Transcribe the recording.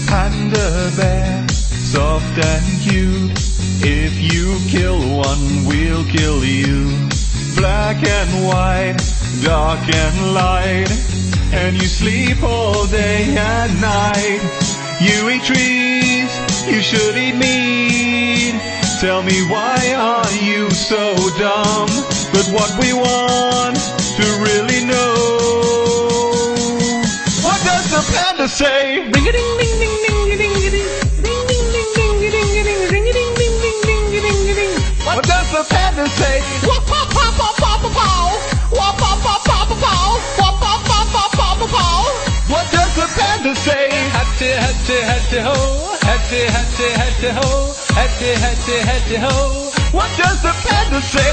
Panda bear, soft and cute. If you kill one, we'll kill you. Black and white, dark and light, and you sleep all day and night. You eat trees, you should eat meat. Tell me, why are you so dumb? But what we want to really know, what does the panda say? What does the panda say? What does the panda say? Hatty, hatty, hatty ho, hatty, hatty, hatty ho, hatty, hatty, hatty ho. What does the panda say?